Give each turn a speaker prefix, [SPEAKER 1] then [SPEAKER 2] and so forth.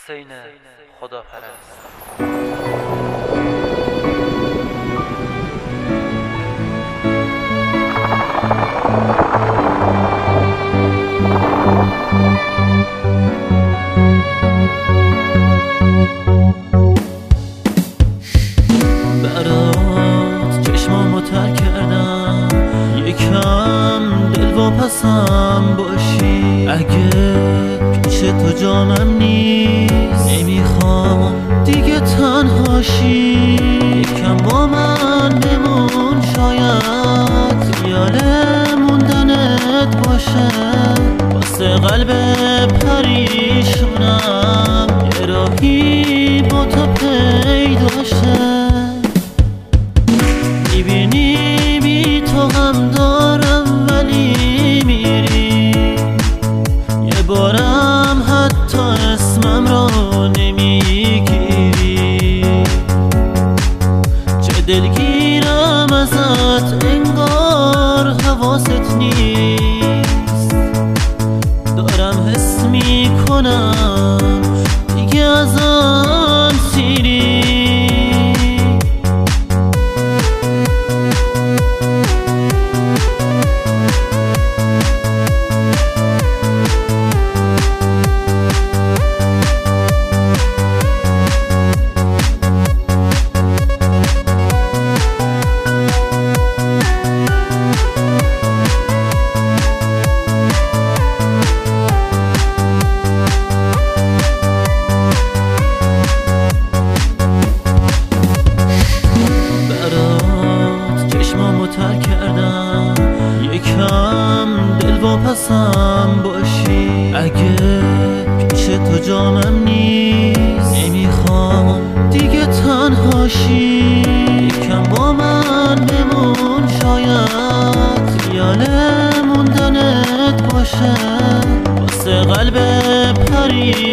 [SPEAKER 1] حسین خداپرست.
[SPEAKER 2] برات چشمامو تر کردم، یکم دل واپسم باشی. اگه پیش تو جامم نیست، نمیخوام دیگه تنهاشی. یکم با من بمون، شاید خیال موندنت باشه. واسه قلب پریشونم یه راهی با تو پیدا شه. میبینی بی تو غم دارم ولی میری، یه بارم حتی اسمم رو نمیگیری. چه دلگیرم ازت انگار حواست نیست. دارم حس میکنم دیگه ازم سیری. تر کردم، یکم دل واپسم باشی. اگه پیش تو جامم نیست، نمیخوام دیگه تنهاشی. یکم با من بمون، شاید خیال موندنت باشه. واسه قلب پری